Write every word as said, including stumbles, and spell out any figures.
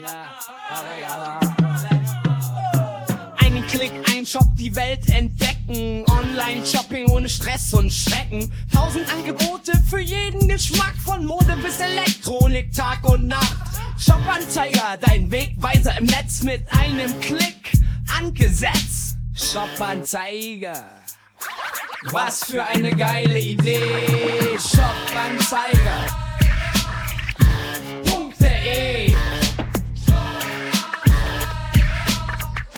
Einen Klick, ein Shop, die Welt entdecken. Online-Shopping ohne Stress und Schrecken. Tausend Angebote für jeden Geschmack. Von Mode bis Elektronik, Tag und Nacht. Shop-Anzeiger, dein Wegweiser im Netz. Mit einem Klick angesetzt. Shop-Anzeiger, was für eine geile Idee. Shop-Anzeiger.